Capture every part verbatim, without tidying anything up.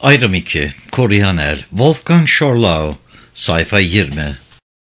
Ayrım iki. Koruyan El. Wolfgang Schorlau. Sayfa yirmi.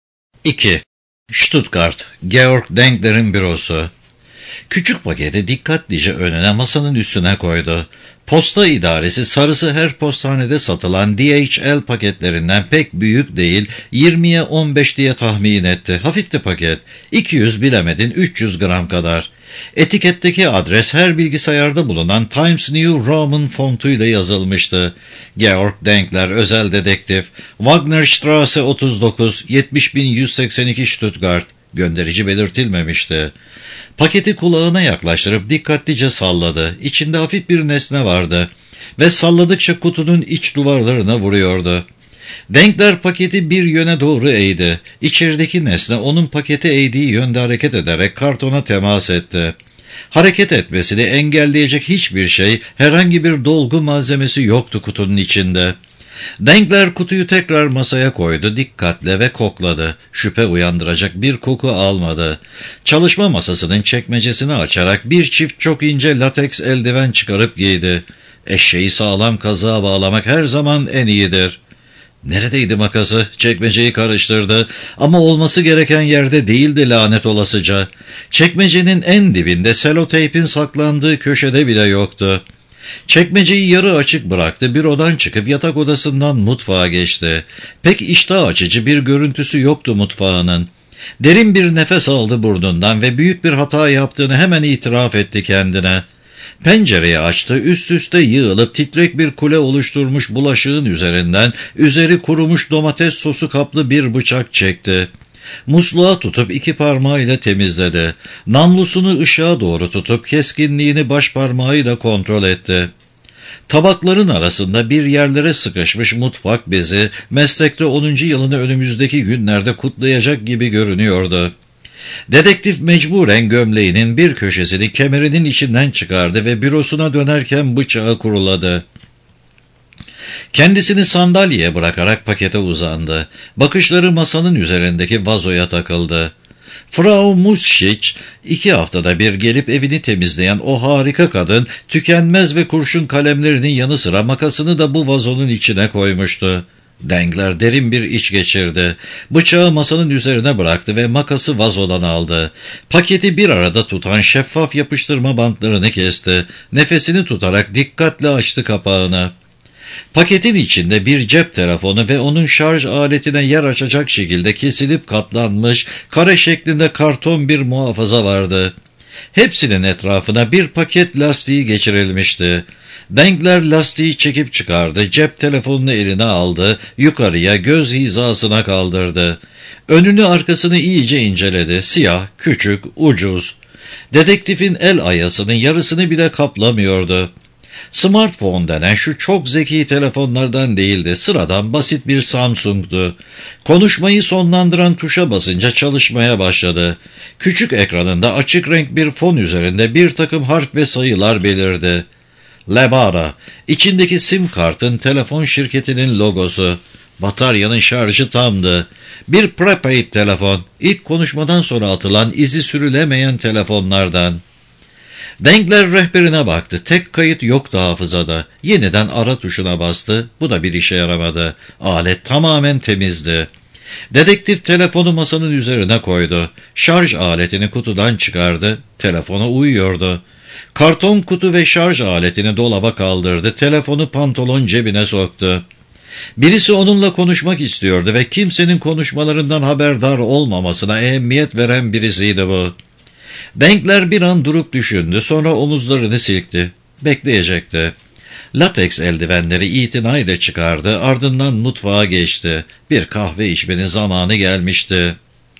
iki. Stuttgart. Georg Denkler'in bürosu. Küçük paketi dikkatlice önüne, masanın üstüne koydu. Posta idaresi sarısı her postanede satılan D H L paketlerinden pek büyük değil, yirmiye on beş diye tahmin etti. Hafifti paket. iki yüz bilemedin üç yüz gram kadar. Etiketteki adres her bilgisayarda bulunan Times New Roman fontuyla yazılmıştı. Georg Denkler, özel dedektif, Wagnerstrasse otuz dokuz, yetmiş bin yüz seksen iki Stuttgart. Gönderici belirtilmemişti. Paketi kulağına yaklaştırıp dikkatlice salladı. İçinde hafif bir nesne vardı ve salladıkça kutunun iç duvarlarına vuruyordu. Denkler paketi bir yöne doğru eğdi. İçerideki nesne onun paketi eğdiği yönde hareket ederek kartona temas etti. Hareket etmesini engelleyecek hiçbir şey, herhangi bir dolgu malzemesi yoktu kutunun içinde. Denkler kutuyu tekrar masaya koydu, dikkatle ve kokladı. Şüphe uyandıracak bir koku almadı. Çalışma masasının çekmecesini açarak bir çift çok ince lateks eldiven çıkarıp giydi. Eşeği sağlam kazığa bağlamak her zaman en iyidir. Neredeydi makası? Çekmeceyi karıştırdı. Ama olması gereken yerde değildi, lanet olasıca. Çekmecenin en dibinde, seloteypin saklandığı köşede bile yoktu. Çekmeceyi yarı açık bıraktı, bürodan çıkıp yatak odasından mutfağa geçti. Pek iştah açıcı bir görüntüsü yoktu mutfağının. Derin bir nefes aldı burnundan ve büyük bir hata yaptığını hemen itiraf etti kendine. Pencereyi açtı, üst üste yığılıp titrek bir kule oluşturmuş bulaşığın üzerinden üzeri kurumuş domates sosu kaplı bir bıçak çekti. Musluğa tutup iki parmağıyla temizledi. Namlusunu ışığa doğru tutup keskinliğini baş parmağıyla kontrol etti. Tabakların arasında bir yerlere sıkışmış mutfak bezi, meslekte onuncu yılını önümüzdeki günlerde kutlayacak gibi görünüyordu. Dedektif mecburen gömleğinin bir köşesini kemerinin içinden çıkardı ve bürosuna dönerken bıçağı kuruladı. Kendisini sandalyeye bırakarak pakete uzandı. Bakışları masanın üzerindeki vazoya takıldı. Frau Muschich, iki haftada bir gelip evini temizleyen o harika kadın, tükenmez ve kurşun kalemlerinin yanı sıra makasını da bu vazonun içine koymuştu. Denkler derin bir iç geçirdi. Bıçağı masanın üzerine bıraktı ve makası vazodan aldı. Paketi bir arada tutan şeffaf yapıştırma bantlarını kesti. Nefesini tutarak dikkatle açtı kapağını. Paketin içinde bir cep telefonu ve onun şarj aletine yer açacak şekilde kesilip katlanmış, kare şeklinde karton bir muhafaza vardı. Hepsinin etrafına bir paket lastiği geçirilmişti. Denkler lastiği çekip çıkardı, cep telefonunu eline aldı, yukarıya göz hizasına kaldırdı. Önünü arkasını iyice inceledi, siyah, küçük, ucuz. Dedektifin el ayasının yarısını bile kaplamıyordu. Smartphone denen şu çok zeki telefonlardan değildi, sıradan basit bir Samsung'du. Konuşmayı sonlandıran tuşa basınca çalışmaya başladı. Küçük ekranında açık renk bir fon üzerinde bir takım harf ve sayılar belirdi. Lebara, içindeki sim kartın telefon şirketinin logosu. Bataryanın şarjı tamdı. Bir prepaid telefon, ilk konuşmadan sonra atılan izi sürülemeyen telefonlardan. Denkler rehberine baktı. Tek kayıt yoktu hafızada. Yeniden ara tuşuna bastı. Bu da bir işe yaramadı. Alet tamamen temizdi. Dedektif telefonu masanın üzerine koydu. Şarj aletini kutudan çıkardı. Telefonu uyuyordu. Karton kutu ve şarj aletini dolaba kaldırdı. Telefonu pantolon cebine soktu. Birisi onunla konuşmak istiyordu ve kimsenin konuşmalarından haberdar olmamasına ehemmiyet veren birisiydi bu. Denkler bir an durup düşündü, sonra omuzlarını silkti. Bekleyecekti. Lateks eldivenleri itinayla çıkardı, ardından mutfağa geçti. Bir kahve içmenin zamanı gelmişti.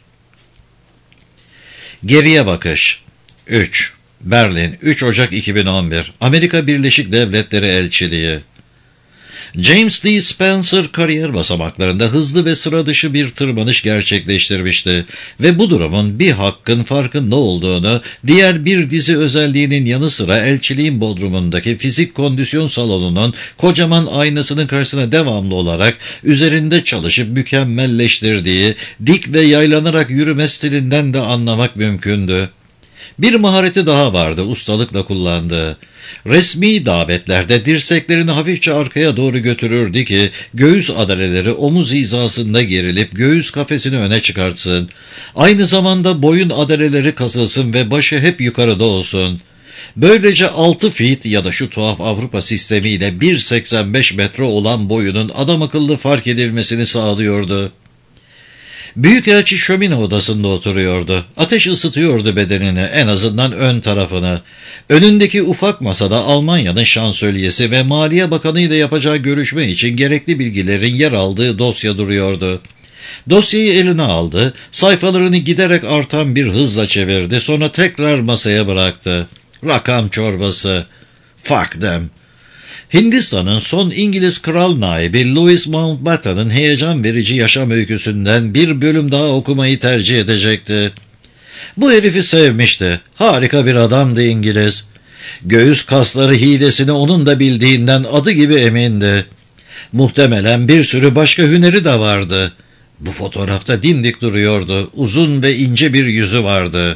Geriye bakış. üç. Berlin, üç Ocak iki bin on bir. Amerika Birleşik Devletleri Elçiliği. James D. Spencer kariyer basamaklarında hızlı ve sıra dışı bir tırmanış gerçekleştirmişti ve bu durumun bir hakkın farkında olduğunu, diğer bir dizi özelliğinin yanı sıra elçiliğin bodrumundaki fizik kondisyon salonunun kocaman aynasının karşısına devamlı olarak üzerinde çalışıp mükemmelleştirdiği dik ve yaylanarak yürüme stilinden de anlamak mümkündü. Bir mahareti daha vardı ustalıkla kullandığı. Resmi davetlerde dirseklerini hafifçe arkaya doğru götürürdü ki göğüs adaleleri omuz hizasında gerilip göğüs kafesini öne çıkartsın. Aynı zamanda boyun adaleleri kasılsın ve başı hep yukarıda olsun. Böylece altı feet ya da şu tuhaf Avrupa sistemiyle bir seksen beş metre olan boyunun adamakıllı fark edilmesini sağlıyordu. Büyükelçi şömine odasında oturuyordu. Ateş ısıtıyordu bedenini, en azından ön tarafını. Önündeki ufak masada Almanya'nın şansölyesi ve Maliye Bakanı ile yapacağı görüşme için gerekli bilgilerin yer aldığı dosya duruyordu. Dosyayı eline aldı, sayfalarını giderek artan bir hızla çevirdi, sonra tekrar masaya bıraktı. Rakam çorbası. Fuck them. Hindistan'ın son İngiliz kral naibi Louis Mountbatten'ın heyecan verici yaşam öyküsünden bir bölüm daha okumayı tercih edecekti. Bu herifi sevmişti. Harika bir adamdı İngiliz. Göğüs kasları hilesini onun da bildiğinden adı gibi emindi. Muhtemelen bir sürü başka hüneri de vardı. Bu fotoğrafta dimdik duruyordu. Uzun ve ince bir yüzü vardı.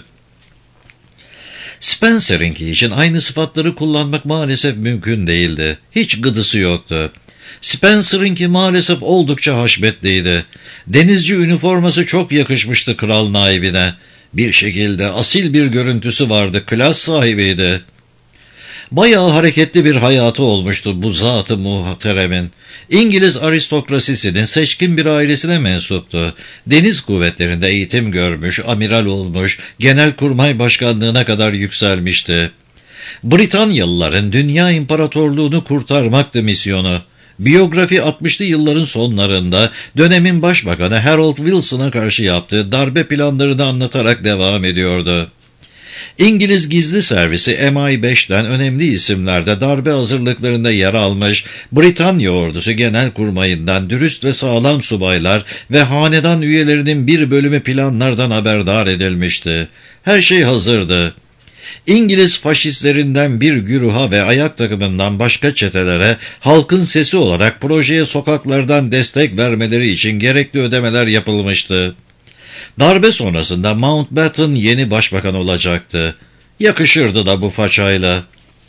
Spencer'inki için aynı sıfatları kullanmak maalesef mümkün değildi. Hiç gıdısı yoktu. Spencer'inki maalesef oldukça haşmetliydi. Denizci üniforması çok yakışmıştı kral naibine. Bir şekilde asil bir görüntüsü vardı, klas sahibiydi. Bayağı hareketli bir hayatı olmuştu bu zat-ı muhteremin. İngiliz aristokrasisinin seçkin bir ailesine mensuptu. Deniz kuvvetlerinde eğitim görmüş, amiral olmuş, genelkurmay başkanlığına kadar yükselmişti. Britanyalıların dünya imparatorluğunu kurtarmaktı misyonu. Biyografi altmışlı yılların sonlarında dönemin başbakanı Harold Wilson'a karşı yaptığı darbe planlarını anlatarak devam ediyordu. İngiliz gizli servisi M I beşten önemli isimlerde darbe hazırlıklarında yer almış, Britanya ordusu genelkurmayından dürüst ve sağlam subaylar ve hanedan üyelerinin bir bölümü planlardan haberdar edilmişti. Her şey hazırdı. İngiliz faşistlerinden bir güruha ve ayak takımından başka çetelere halkın sesi olarak projeye sokaklardan destek vermeleri için gerekli ödemeler yapılmıştı. Darbe sonrasında Mountbatten yeni başbakan olacaktı. Yakışırdı da bu façayla.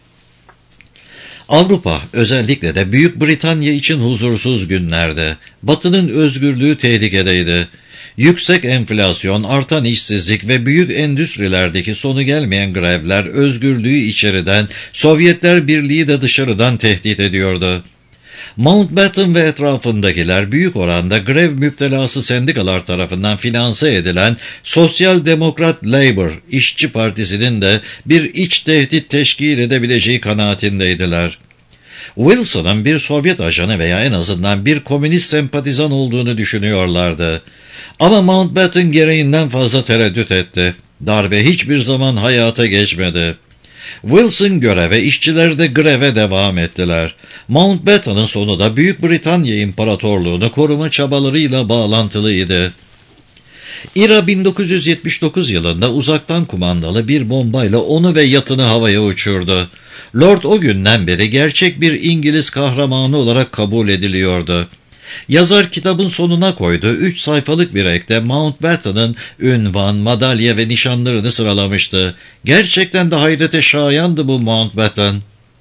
Avrupa, özellikle de Büyük Britanya için huzursuz günlerde. Batı'nın özgürlüğü tehlikedeydi. Yüksek enflasyon, artan işsizlik ve büyük endüstrilerdeki sonu gelmeyen grevler özgürlüğü içeriden, Sovyetler Birliği de dışarıdan tehdit ediyordu. Mountbatten ve etrafındakiler büyük oranda grev müptelası sendikalar tarafından finanse edilen Sosyal Demokrat Labour İşçi Partisi'nin de bir iç tehdit teşkil edebileceği kanaatindeydiler. Wilson'ın bir Sovyet ajanı veya en azından bir komünist sempatizan olduğunu düşünüyorlardı. Ama Mountbatten gereğinden fazla tereddüt etti. Darbe hiçbir zaman hayata geçmedi. Wilson göreve, işçiler de greve devam ettiler. Mountbatten'ın sonu da Büyük Britanya İmparatorluğunu koruma çabalarıyla bağlantılıydı. İ R A bin dokuz yüz yetmiş dokuz yılında uzaktan kumandalı bir bombayla onu ve yatını havaya uçurdu. Lord o günden beri gerçek bir İngiliz kahramanı olarak kabul ediliyordu. Yazar kitabın sonuna koyduğu üç sayfalık bir ekte Mountbatten'ın ünvan, madalya ve nişanlarını sıralamıştı. Gerçekten de hayrete şayandı bu Mountbatten.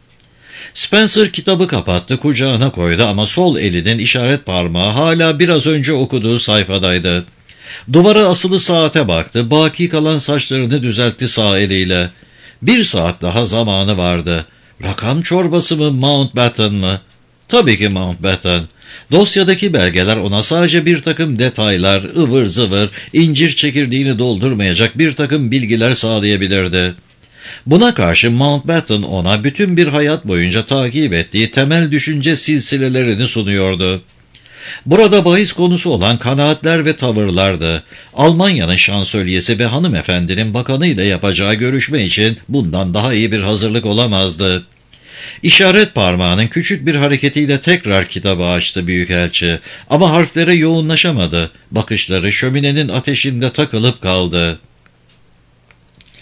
Spencer kitabı kapattı, kucağına koydu ama sol elinin işaret parmağı hala biraz önce okuduğu sayfadaydı. Duvara asılı saate baktı, baki kalan saçlarını düzeltti sağ eliyle. Bir saat daha zamanı vardı. Rakam çorbası mı, Mountbatten mı? Tabii ki Mountbatten. Dosyadaki belgeler ona sadece bir takım detaylar, ıvır zıvır, incir çekirdeğini doldurmayacak bir takım bilgiler sağlayabilirdi. Buna karşı Mountbatten ona bütün bir hayat boyunca takip ettiği temel düşünce silsilelerini sunuyordu. Burada bahis konusu olan kanaatler ve tavırlardı. Almanya'nın şansölyesi ve hanımefendinin bakanıyla yapacağı görüşme için bundan daha iyi bir hazırlık olamazdı. İşaret parmağının küçük bir hareketiyle tekrar kitabı açtı büyükelçi. Ama harflere yoğunlaşamadı. Bakışları şöminenin ateşinde takılıp kaldı.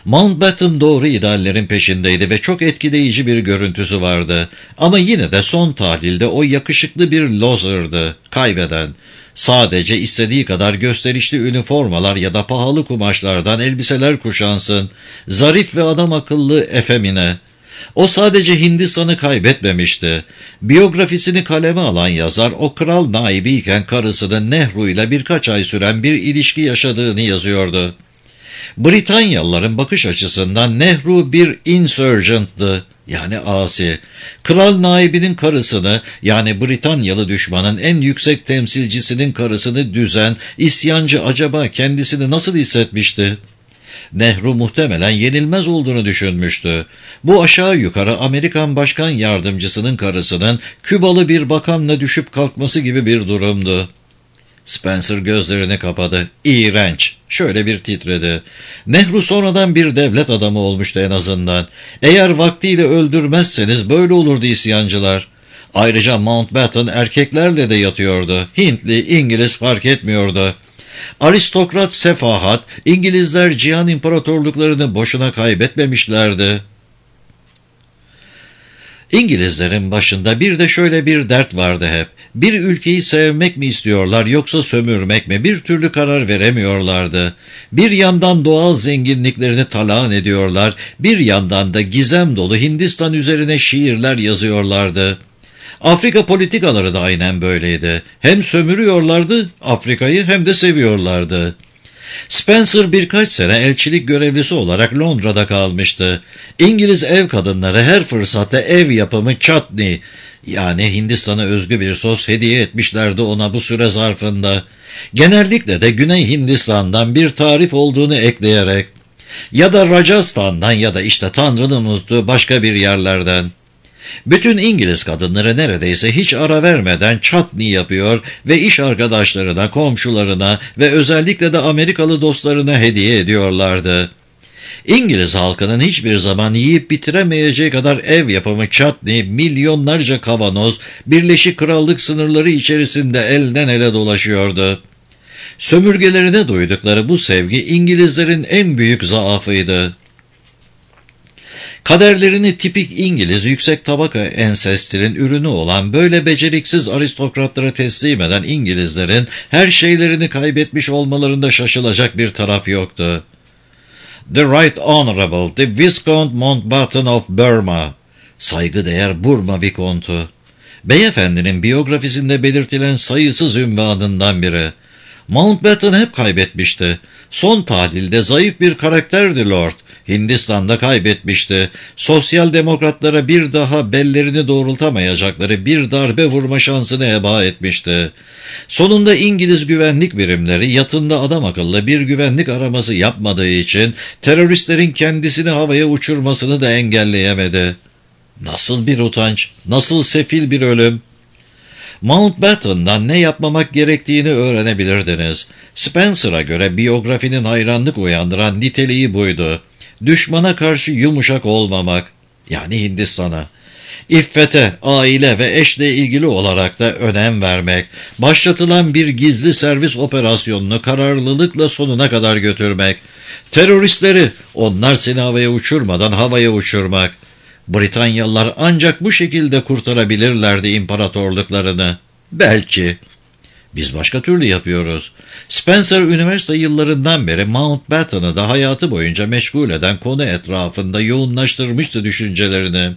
Mountbatten doğru ideallerin peşindeydi ve çok etkileyici bir görüntüsü vardı. Ama yine de son tahlilde o yakışıklı bir loser'dı, kaybeden. Sadece istediği kadar gösterişli üniformalar ya da pahalı kumaşlardan elbiseler kuşansın, zarif ve adam akıllı efemine. O sadece Hindistan'ı kaybetmemişti. Biyografisini kaleme alan yazar, o kral naibiyken karısının Nehru ile birkaç ay süren bir ilişki yaşadığını yazıyordu. Britanyalıların bakış açısından Nehru bir insurgent'tı, yani asi. Kral naibinin karısını, yani Britanyalı düşmanın en yüksek temsilcisinin karısını düzen, isyancı acaba kendisini nasıl hissetmişti? Nehru muhtemelen yenilmez olduğunu düşünmüştü. Bu aşağı yukarı Amerikan Başkan Yardımcısının karısının Kübalı bir bakanla düşüp kalkması gibi bir durumdu. Spencer gözlerini kapadı. İğrenç. Şöyle bir titredi. Nehru sonradan bir devlet adamı olmuştu en azından. Eğer vaktiyle öldürmezseniz böyle olurdu isyancılar. Ayrıca Mountbatten erkeklerle de yatıyordu. Hintli, İngiliz fark etmiyordu. Aristokrat sefahat, İngilizler cihan imparatorluklarını boşuna kaybetmemişlerdi. İngilizlerin başında bir de şöyle bir dert vardı hep. Bir ülkeyi sevmek mi istiyorlar yoksa sömürmek mi? Bir türlü karar veremiyorlardı. Bir yandan doğal zenginliklerini talan ediyorlar, bir yandan da gizem dolu Hindistan üzerine şiirler yazıyorlardı. Afrika politikaları da aynen böyleydi. Hem sömürüyorlardı Afrika'yı hem de seviyorlardı. Spencer birkaç sene elçilik görevlisi olarak Londra'da kalmıştı. İngiliz ev kadınları her fırsatta ev yapımı chutney, yani Hindistan'a özgü bir sos hediye etmişlerdi ona bu süre zarfında. Genellikle de Güney Hindistan'dan bir tarif olduğunu ekleyerek, ya da Rajasthan'dan ya da işte Tanrı'nın unuttuğu başka bir yerlerden. Bütün İngiliz kadınları neredeyse hiç ara vermeden chutney yapıyor ve iş arkadaşlarına, komşularına ve özellikle de Amerikalı dostlarına hediye ediyorlardı. İngiliz halkının hiçbir zaman yiyip bitiremeyeceği kadar ev yapımı chutney, milyonlarca kavanoz, Birleşik Krallık sınırları içerisinde elden ele dolaşıyordu. Sömürgelerine duydukları bu sevgi İngilizlerin en büyük zaafıydı. Kaderlerini tipik İngiliz yüksek tabaka ensestinin ürünü olan böyle beceriksiz aristokratlara teslim eden İngilizlerin her şeylerini kaybetmiş olmalarında şaşılacak bir taraf yoktu. The Right Honorable, the Viscount Mountbatten of Burma, saygıdeğer Burma Vikontu. Beyefendinin biyografisinde belirtilen sayısız ünvanından biri. Mountbatten hep kaybetmişti. Son tahlilde zayıf bir karakterdi Lord. Hindistan'da kaybetmişti. Sosyal demokratlara bir daha bellerini doğrultamayacakları bir darbe vurma şansını heba etmişti. Sonunda İngiliz güvenlik birimleri yatında adam akıllı bir güvenlik araması yapmadığı için teröristlerin kendisini havaya uçurmasını da engelleyemedi. Nasıl bir utanç, nasıl sefil bir ölüm. Mountbatten'dan ne yapmamak gerektiğini öğrenebilirdiniz. Spencer'a göre biyografinin hayranlık uyandıran niteliği buydu. Düşmana karşı yumuşak olmamak, yani Hindistan'a. İffete, aile ve eşle ilgili olarak da önem vermek, başlatılan bir gizli servis operasyonunu kararlılıkla sonuna kadar götürmek, teröristleri, onlar seni havaya uçurmadan havaya uçurmak. Britanyalılar ancak bu şekilde kurtarabilirlerdi imparatorluklarını. Belki. Biz başka türlü yapıyoruz. Spencer üniversite yıllarından beri Mountbatten'ı da hayatı boyunca meşgul eden konu etrafında yoğunlaştırmıştı düşüncelerini.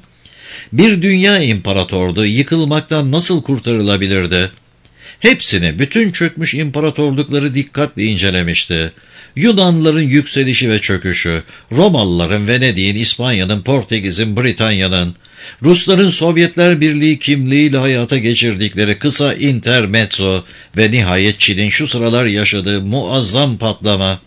Bir dünya imparatorluğu yıkılmaktan nasıl kurtarılabilirdi? Hepsini, bütün çökmüş imparatorlukları dikkatle incelemişti. Yunanlıların yükselişi ve çöküşü, Romalıların, Venedik'in, İspanya'nın, Portekiz'in, Britanya'nın, Rusların Sovyetler Birliği kimliğiyle hayata geçirdikleri kısa intermezzo ve nihayet Çin'in şu sıralar yaşadığı muazzam patlama.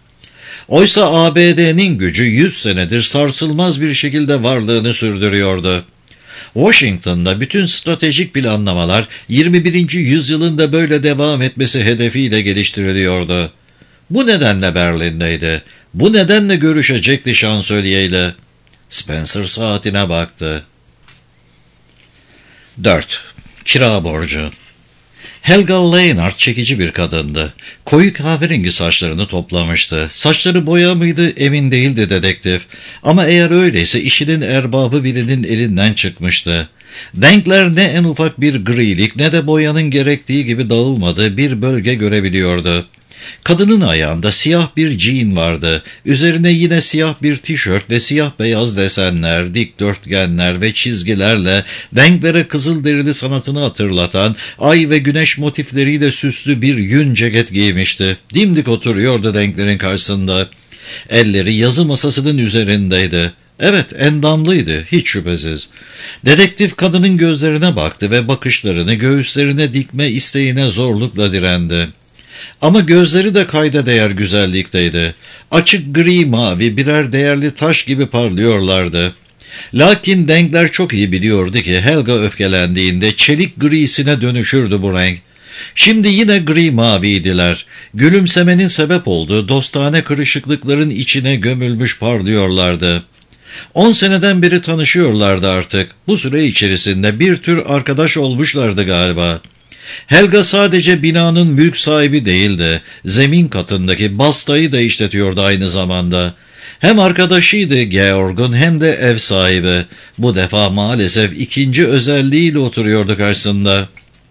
Oysa A B D'nin gücü yüz senedir sarsılmaz bir şekilde varlığını sürdürüyordu. Washington'da bütün stratejik planlamalar yirmi birinci yüzyılında böyle devam etmesi hedefiyle geliştiriliyordu. Bu nedenle Berlin'deydi. Bu nedenle görüşecekti şansölyeyle. Spencer saatine baktı. dört. Kira borcu. Helga Leonard çekici bir kadındı. Koyu kahverengi saçlarını toplamıştı. Saçları boya mıydı emin değildi dedektif. Ama eğer öyleyse işinin erbabı birinin elinden çıkmıştı. Denkler ne en ufak bir grilik ne de boyanın gerektiği gibi dağılmadığı bir bölge görebiliyordu. Kadının ayağında siyah bir jean vardı. Üzerine yine siyah bir tişört ve siyah beyaz desenler, dikdörtgenler ve çizgilerle renklere kızılderili sanatını hatırlatan ay ve güneş motifleriyle süslü bir yün ceket giymişti. Dimdik oturuyordu renklerin karşısında. Elleri yazı masasının üzerindeydi. Evet, endamlıydı, hiç şüphesiz. Dedektif kadının gözlerine baktı ve bakışlarını göğüslerine dikme isteğine zorlukla direndi. Ama gözleri de kayda değer güzellikteydi. Açık gri mavi birer değerli taş gibi parlıyorlardı. Lakin Denkler çok iyi biliyordu ki Helga öfkelendiğinde çelik grisine dönüşürdü bu renk. Şimdi yine gri maviydiler. Gülümsemenin sebep olduğu dostane kırışıklıkların içine gömülmüş parlıyorlardı. On seneden beri tanışıyorlardı artık. Bu süre içerisinde bir tür arkadaş olmuşlardı galiba. Helga sadece binanın mülk sahibi değildi. Zemin katındaki bastayı da işletiyordu aynı zamanda. Hem arkadaşıydı Georg'un hem de ev sahibi. Bu defa maalesef ikinci özelliğiyle oturuyordu karşısında.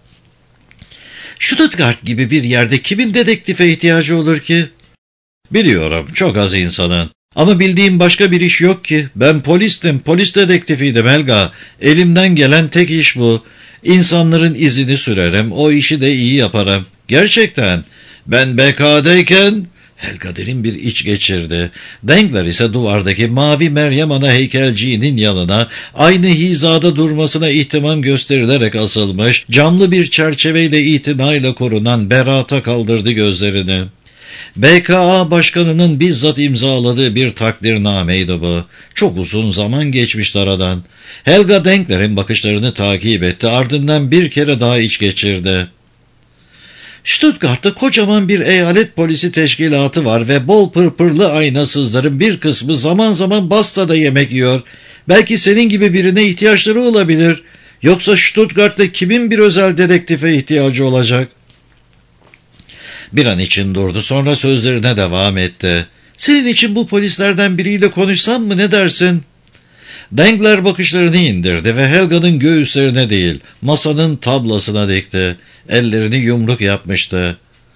Stuttgart gibi bir yerde kimin dedektife ihtiyacı olur ki? Biliyorum, çok az insanın. Ama bildiğim başka bir iş yok ki. Ben polistim, polis dedektifiydim Helga. Elimden gelen tek iş bu. İnsanların izini sürerim, o işi de iyi yaparım. Gerçekten. Ben B K'dayken... Helga derin bir iç geçirdi. Denkler ise duvardaki mavi Meryem Ana heykelciğinin yanına aynı hizada durmasına ihtimam gösterilerek asılmış, camlı bir çerçeveyle itinayla korunan Berat'a kaldırdı gözlerini. B K A başkanının bizzat imzaladığı bir takdirnameydi bu. Çok uzun zaman geçmişti aradan. Helga Denkler'in bakışlarını takip etti, ardından bir kere daha iç geçirdi. Stuttgart'ta kocaman bir eyalet polisi teşkilatı var ve bol pırpırlı aynasızların bir kısmı zaman zaman Bassa'da yemek yiyor. Belki senin gibi birine ihtiyaçları olabilir. Yoksa Stuttgart'ta kimin bir özel dedektife ihtiyacı olacak? Bir an için durdu, sonra sözlerine devam etti. Senin için bu polislerden biriyle konuşsam mı, ne dersin? Denkler bakışlarını indirdi ve Helga'nın göğüslerine değil, masanın tablasına dikti. Ellerini yumruk yapmıştı.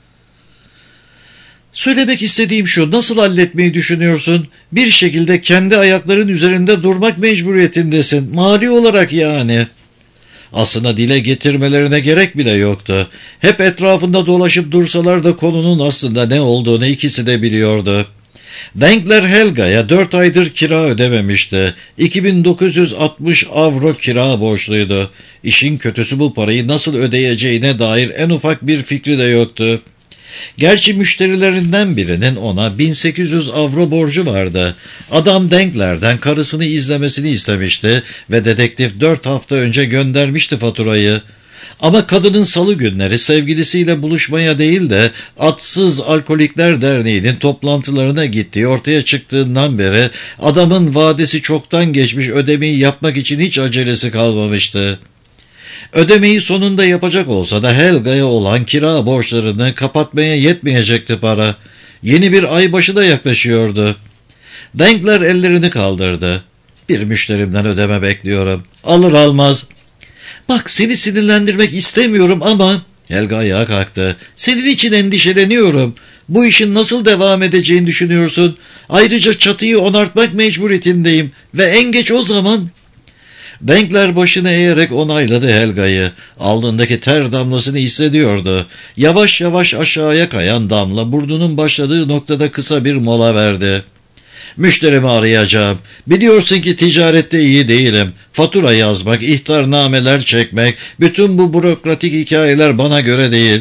Söylemek istediğim şu, nasıl halletmeyi düşünüyorsun? Bir şekilde kendi ayakların üzerinde durmak mecburiyetindesin. Mali olarak yani. Aslında dile getirmelerine gerek bile yoktu. Hep etrafında dolaşıp dursalar da konunun aslında ne olduğunu ikisi de biliyordu. Denkler Helga'ya dört aydır kira ödememişti. iki bin dokuz yüz altmış avro kira borçluydu. İşin kötüsü bu parayı nasıl ödeyeceğine dair en ufak bir fikri de yoktu. Gerçi müşterilerinden birinin ona bin sekiz yüz avro borcu vardı. Adam Denkler'den karısını izlemesini istemişti ve dedektif dört hafta önce göndermişti faturayı. Ama kadının salı günleri sevgilisiyle buluşmaya değil de Atsız Alkolikler Derneği'nin toplantılarına gittiği ortaya çıktığından beri adamın vadesi çoktan geçmiş, ödemeyi yapmak için hiç acelesi kalmamıştı. Ödemeyi sonunda yapacak olsa da Helga'ya olan kira borçlarını kapatmaya yetmeyecekti para. Yeni bir aybaşı da yaklaşıyordu. Denkler ellerini kaldırdı. Bir müşterimden ödeme bekliyorum. Alır almaz. Bak, seni sinirlendirmek istemiyorum ama... Helga ayağa kalktı. Senin için endişeleniyorum. Bu işin nasıl devam edeceğini düşünüyorsun? Ayrıca çatıyı onartmak mecburiyetindeyim ve en geç o zaman... Denkler başını eğerek onayladı Helga'yı. Alnındaki ter damlasını hissediyordu. Yavaş yavaş aşağıya kayan damla burnunun başladığı noktada kısa bir mola verdi. Müşterimi arayacağım. Biliyorsun ki ticarette iyi değilim. Fatura yazmak, ihtarnameler çekmek, bütün bu bürokratik hikayeler bana göre değil.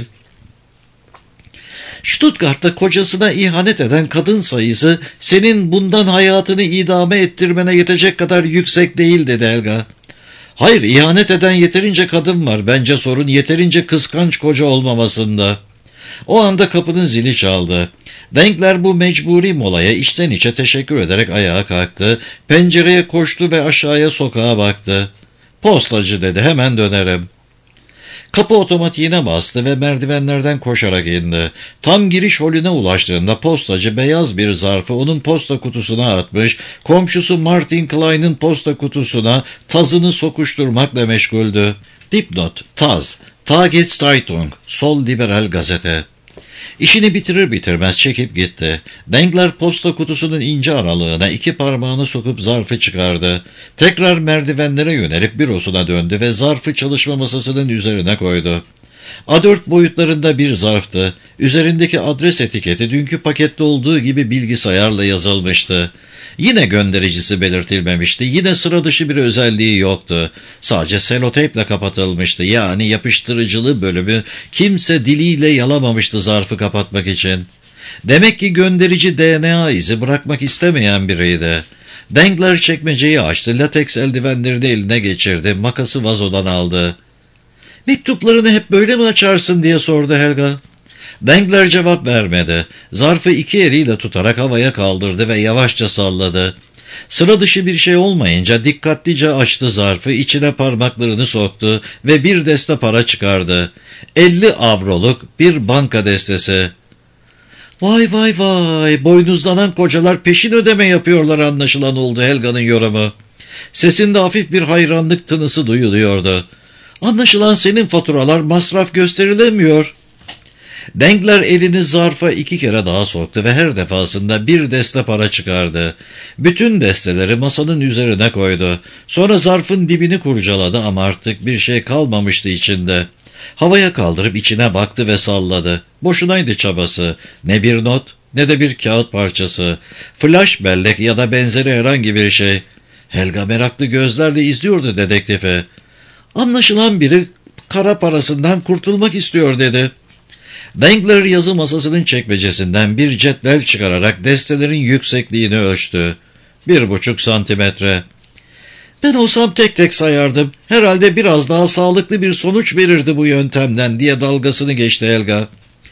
Stuttgart'ta kocasına ihanet eden kadın sayısı senin bundan hayatını idame ettirmene yetecek kadar yüksek değil, dedi Helga. Hayır, ihanet eden yeterince kadın var. Bence sorun yeterince kıskanç koca olmamasında. O anda kapının zili çaldı. Denkler bu mecburi molaya içten içe teşekkür ederek ayağa kalktı. Pencereye koştu ve aşağıya sokağa baktı. Postacı, dedi, hemen dönerim. Kapı otomatiğine bastı ve merdivenlerden koşarak indi. Tam giriş holüne ulaştığında postacı beyaz bir zarfı onun posta kutusuna atmış, komşusu Martin Klein'in posta kutusuna tazını sokuşturmakla meşguldü. Dipnot: Taz, Tageszeitung, sol liberal gazete. İşini bitirir bitirmez çekip gitti. Dengler posta kutusunun ince aralığına iki parmağını sokup zarfı çıkardı. Tekrar merdivenlere yönelip bürosuna döndü ve zarfı çalışma masasının üzerine koydu. A dört boyutlarında bir zarftı. Üzerindeki adres etiketi dünkü pakette olduğu gibi bilgisayarla yazılmıştı. Yine göndericisi belirtilmemişti. Yine sıra dışı bir özelliği yoktu. Sadece seloteyple kapatılmıştı. Yani yapıştırıcılı bölümü kimse diliyle yalamamıştı zarfı kapatmak için. Demek ki gönderici D N A izi bırakmak istemeyen biriydi. Dengler çekmeceyi açtı. Lateks eldivenlerini eline geçirdi. Makası vazodan aldı. "Mektuplarını hep böyle mi açarsın?" diye sordu Helga. Dengler cevap vermedi. Zarfı iki eliyle tutarak havaya kaldırdı ve yavaşça salladı. Sıra dışı bir şey olmayınca dikkatlice açtı zarfı, içine parmaklarını soktu ve bir deste para çıkardı. elli avroluk bir banka destesi. "Vay vay vay, boynuzlanan kocalar peşin ödeme yapıyorlar anlaşılan," oldu Helga'nın yorumu. Sesinde hafif bir hayranlık tınısı duyuluyordu. "Anlaşılan senin faturalar masraf gösterilemiyor." Dengler elini zarfa iki kere daha soktu ve her defasında bir deste para çıkardı. Bütün desteleri masanın üzerine koydu. Sonra zarfın dibini kurcaladı ama artık bir şey kalmamıştı içinde. Havaya kaldırıp içine baktı ve salladı. Boşunaydı çabası. Ne bir not ne de bir kağıt parçası. Flash bellek ya da benzeri herhangi bir şey. Helga meraklı gözlerle izliyordu dedektifi. "Anlaşılan biri kara parasından kurtulmak istiyor," dedi. Dengler yazı masasının çekmecesinden bir cetvel çıkararak destelerin yüksekliğini ölçtü. Bir buçuk santimetre. "Ben olsam tek tek sayardım. Herhalde biraz daha sağlıklı bir sonuç verirdi bu yöntemden," diye dalgasını geçti Helga.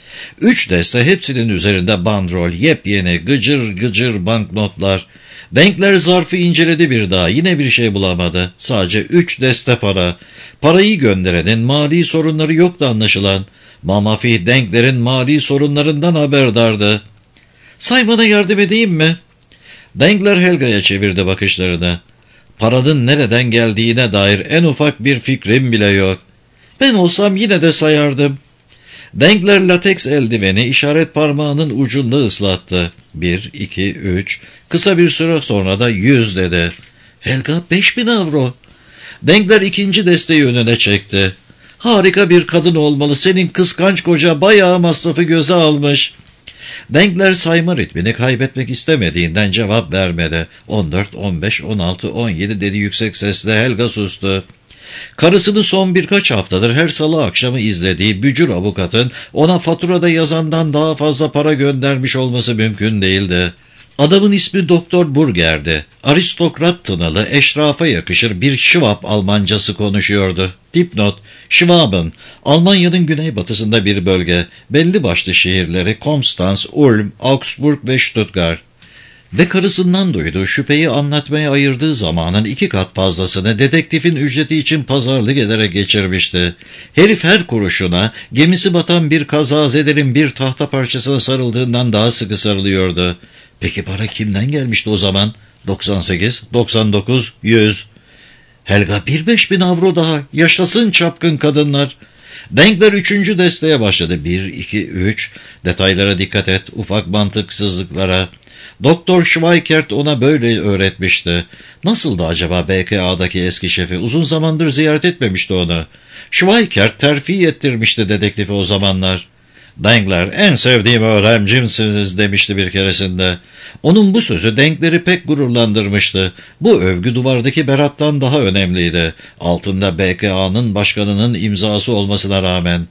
Üç deste, hepsinin üzerinde bandrol, yepyeni gıcır gıcır banknotlar. Dengler zarfı inceledi bir daha, yine bir şey bulamadı. Sadece üç deste para. Parayı gönderenin mali sorunları yoktu anlaşılan. Mamafi Dengler'in mali sorunlarından haberdardı. "Saymana yardım edeyim mi?" Dengler Helga'ya çevirdi bakışlarını. "Paranın nereden geldiğine dair en ufak bir fikrim bile yok." "Ben olsam yine de sayardım." Dengler lateks eldiveni işaret parmağının ucunda ıslattı. Bir, iki, üç. Kısa bir süre sonra da yüz dedi. "Helga, beş bin avro." Dengler ikinci desteği önüne çekti. "Harika bir kadın olmalı. Senin kıskanç koca bayağı masrafı göze almış." Dengler sayma ritmini kaybetmek istemediğinden cevap vermedi. on dört, on beş, on altı, on yedi dedi yüksek sesle. Helga sustu. Karısını son birkaç haftadır her salı akşamı izlediği bücür avukatın ona faturada yazandan daha fazla para göndermiş olması mümkün değildi. Adamın ismi Doktor Burger'di. Aristokrat tınalı, eşrafa yakışır bir Schwab Almancası konuşuyordu. Dipnot: Schwaben, Almanya'nın güneybatısında bir bölge. Belli başlı şehirleri Konstanz, Ulm, Augsburg ve Stuttgart. Ve karısından duyduğu şüpheyi anlatmaya ayırdığı zamanın iki kat fazlasını dedektifin ücreti için pazarlık ederek geçirmişti. Herif her kuruşuna gemisi batan bir kazazedenin bir tahta parçasına sarıldığından daha sıkı sarılıyordu. Peki para kimden gelmişti o zaman? doksan sekiz, doksan dokuz, yüz. Helga, bir beş bin avro daha. Yaşasın çapkın kadınlar. Dengler üçüncü desteğe başladı. Bir, iki, üç. Detaylara dikkat et, ufak mantıksızlıklara. Doktor Schweikert ona böyle öğretmişti. Nasıldı acaba B K A'daki eski şefi? Uzun zamandır ziyaret etmemişti onu. Schweikert terfi ettirmişti dedektifi o zamanlar. Dengler, "En sevdiğim öğrencimsiniz," demişti bir keresinde. Onun bu sözü Dengler'i pek gururlandırmıştı. Bu övgü duvardaki berattan daha önemliydi. Altında B K A'nın başkanının imzası olmasına rağmen.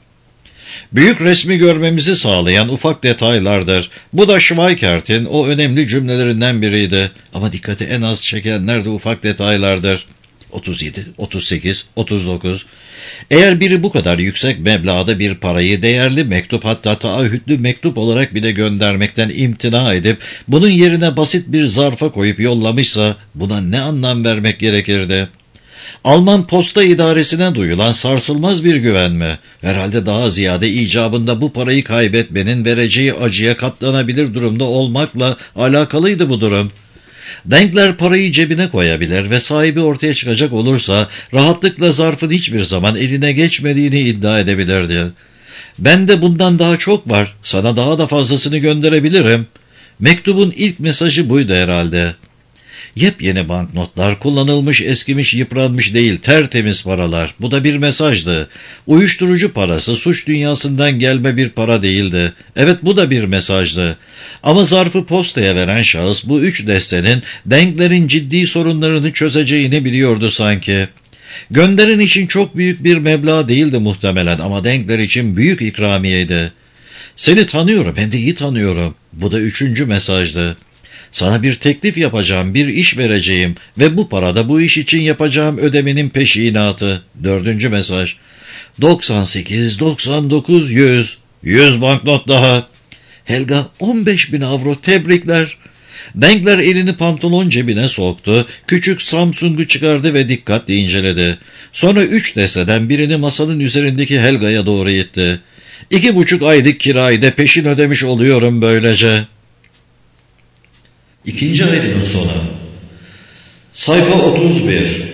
Büyük resmi görmemizi sağlayan ufak detaylardır. Bu da Schweikert'in o önemli cümlelerinden biriydi. Ama dikkati en az çekenler de ufak detaylardır. otuz yedi, otuz sekiz, otuz dokuz. Eğer biri bu kadar yüksek meblağda bir parayı değerli mektup, hatta taahhütlü mektup olarak bile göndermekten imtina edip bunun yerine basit bir zarfa koyup yollamışsa buna ne anlam vermek gerekirdi? Alman posta idaresine duyulan sarsılmaz bir güven mi? Herhalde daha ziyade icabında bu parayı kaybetmenin vereceği acıya katlanabilir durumda olmakla alakalıydı bu durum. Denkler parayı cebine koyabilir ve sahibi ortaya çıkacak olursa rahatlıkla zarfın hiçbir zaman eline geçmediğini iddia edebilirdi. Bende bundan daha çok var, sana daha da fazlasını gönderebilirim. Mektubun ilk mesajı buydu herhalde. Yepyeni banknotlar, kullanılmış, eskimiş, yıpranmış değil, tertemiz paralar. Bu da bir mesajdı. Uyuşturucu parası, suç dünyasından gelme bir para değildi. Evet, bu da bir mesajdı. Ama zarfı postaya veren şahıs bu üç destenin Denkler'in ciddi sorunlarını çözeceğini biliyordu sanki. Gönderen için çok büyük bir meblağ değildi muhtemelen ama Denkler için büyük ikramiyeydi. Seni tanıyorum, hem de iyi tanıyorum. Bu da üçüncü mesajdı. Sana bir teklif yapacağım, bir iş vereceğim ve bu parada bu iş için yapacağım ödemenin peşinatı. Dördüncü mesaj. doksan sekiz, doksan dokuz, yüz. Yüz banknot daha. Helga, on beş bin avro, tebrikler. Denkler elini pantolon cebine soktu, küçük Samsung'u çıkardı ve dikkatle inceledi. Sonra üç desteden birini masanın üzerindeki Helga'ya doğru itti. İki buçuk aylık kirayı da peşin ödemiş oluyorum böylece. İkinci ayrımın sonu. Sayfa otuz bir.